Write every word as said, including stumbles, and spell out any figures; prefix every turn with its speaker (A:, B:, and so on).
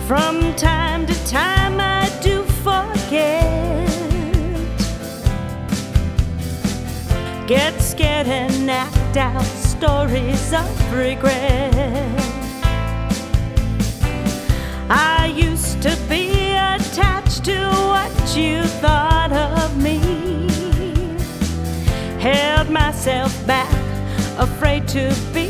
A: From time to time I do forget, get scared and act out stories of regret. I used to be attached to what you thought of me, held myself back, afraid to be